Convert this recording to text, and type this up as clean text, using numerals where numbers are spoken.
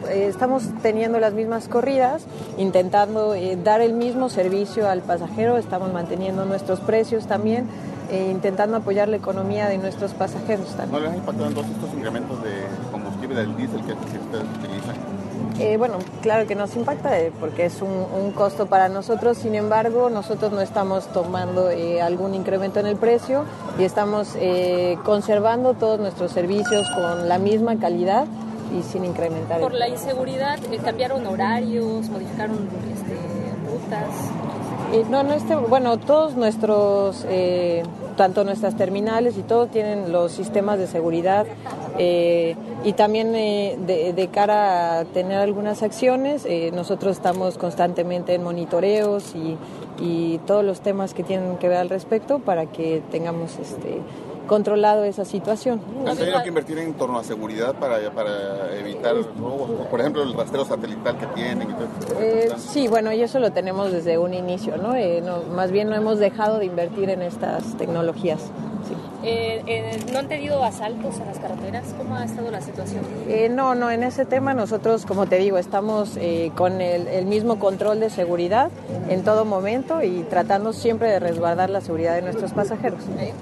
estamos teniendo las mismas corridas, intentando dar el mismo servicio al pasajero, estamos manteniendo nuestros precios también, intentando apoyar la economía de nuestros pasajeros también. ¿No les ha impactado entonces estos incrementos de combustible del diésel que ustedes utilizan? Bueno, claro que nos impacta porque es un costo para nosotros, sin embargo, nosotros no estamos tomando algún incremento en el precio y estamos conservando todos nuestros servicios con la misma calidad y sin incrementar. Por la inseguridad, cambiaron horarios, modificaron rutas. Bueno, todos nuestros, tanto nuestras terminales y todo tienen los sistemas de seguridad y también de cara a tener algunas acciones, nosotros estamos constantemente en monitoreos y todos los temas que tienen que ver al respecto para que tengamos controlado esa situación. ¿Han tenido que invertir en torno a seguridad para evitar robos? Por ejemplo, el rastreo satelital que tienen. Sí, bueno, y eso lo tenemos desde un inicio, ¿no? Más bien no hemos dejado de invertir en estas tecnologías. Sí. ¿No han tenido asaltos en las carreteras? ¿Cómo ha estado la situación? No, en ese tema nosotros, como te digo, estamos con el mismo control de seguridad en todo momento y tratando siempre de resguardar la seguridad de nuestros pasajeros.